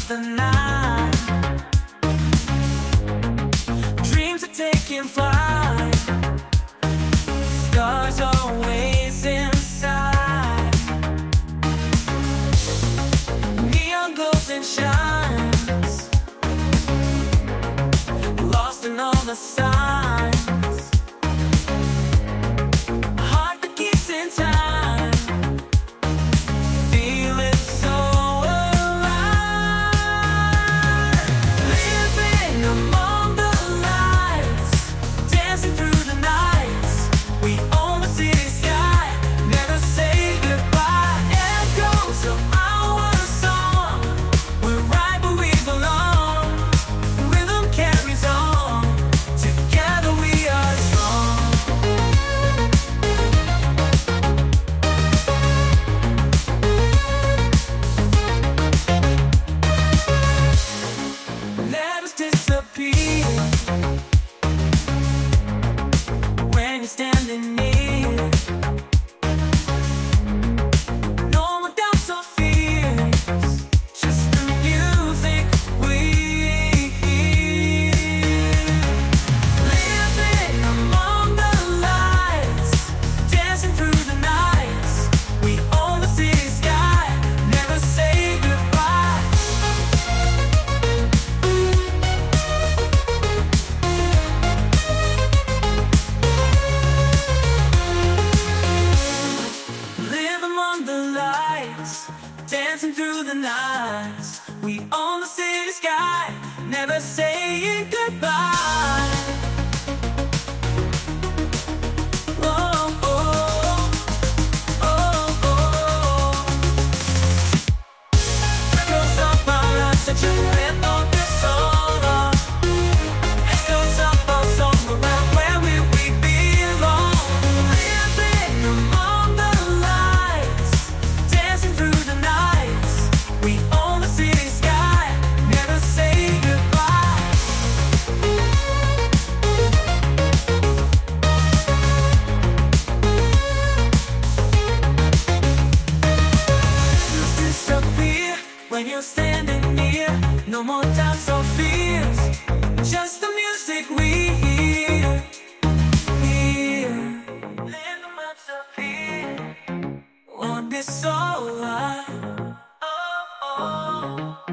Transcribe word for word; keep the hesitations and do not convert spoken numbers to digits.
the night. Dreams are taking flight. Stars always inside. Neon glows and shines, lost in all the signs. Heart that keeps in time, feeling so alive. Living among the lights, dancing through the nights. We own the city sky, never say goodbye. Echoes of our song, we're right where we belong. Rhythm carries on, together we are strong. Let us disappear when you're standing near. No more doubts or fears, just the music we hear. Living among the lights, dancing through the nights. We own the city sky, never say goodbye. Live among the lights, dancing through the nights. We own the city sky, never saying goodbye. Oh, oh, oh, oh. Echoes of our lives, such a rhythm that's all on. Echoes of our song, around where we, we belong. Living among the lights, dancing through the nights. We own the city sky, never say goodbye. Just disappear when you're standing near. No more doubts or fears, just the music we hear. Hear. Live amongst the peer, won't be so alive. Oh, oh.